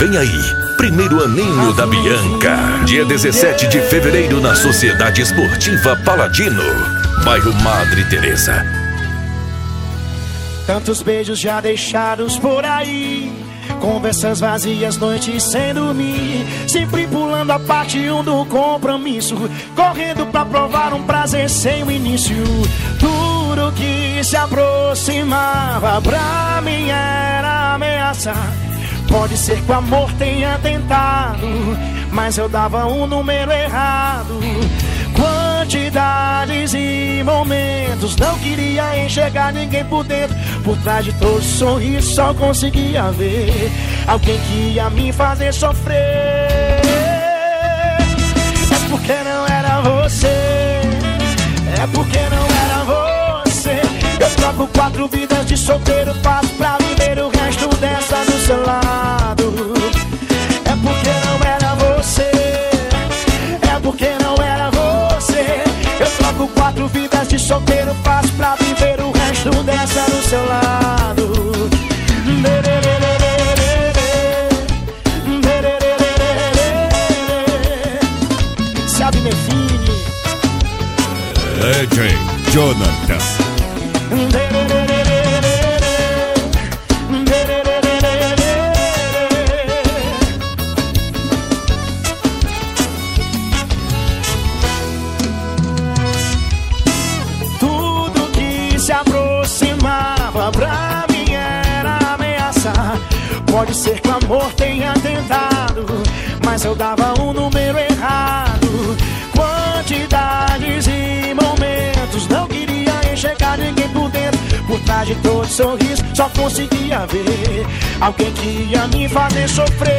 Vem aí, primeiro aninho da Bianca. Dia 17 de fevereiro na Sociedade Esportiva Paladino, bairro Madre Teresa. Tantos beijos já deixados por aí, conversas vazias, noites sem dormir, sempre pulando a parte 1 do compromisso, correndo pra provar um prazer sem o início. Tudo que se aproximava pra mim era ameaça. Pode ser que o amor tenha tentado, mas eu dava um número errado. Quantidades e momentos, não queria enxergar ninguém por dentro. Por trás de todo sorriso só conseguia ver alguém que ia me fazer sofrer. É porque não era você, é porque não era você. Eu troco 4 vidas de solteiro, faço pra viver o resto dessa do seu lado. É porque não era você, é porque não era você. Eu troco 4 vidas de solteiro, faço pra viver o resto dessa do seu lado. Sabe, Nefine? DJ Jonathan. Tudo que se aproximava pra mim era ameaça. Pode ser que o amor tenha tentado, mas eu dava um número errado. Quantidades e momentos, não queria enxergar ninguém por dentro. Por trás de todo sorriso só conseguia ver alguém que ia me fazer sofrer.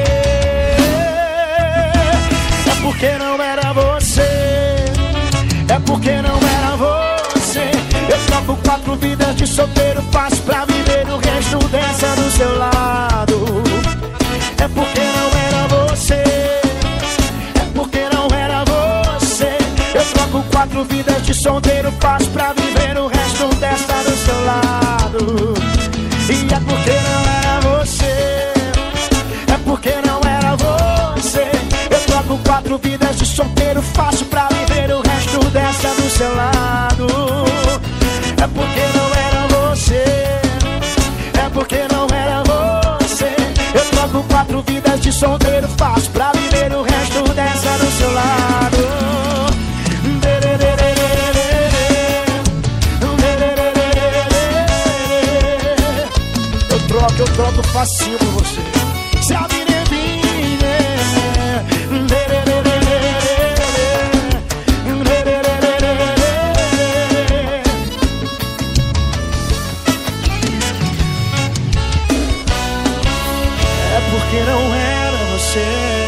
É porque não era você, é porque não era você. Eu troco 4 vidas de solteiro, faço pra viver o resto dessa do seu lado. É porque não era você, é porque não era você. Eu troco 4 vidas de solteiro, faço pra viver o resto dessa do seu lado. E é porque não era você, é porque não era você. Eu troco 4 vidas de solteiro, faço pra viver o resto dessa do seu lado. É porque não era você, é porque não era você. Eu troco 4 vidas de solteiro, faço pra viver o resto dessa do seu lado. Eu troco facinho por você. Sabe, Nefine? É porque não era você.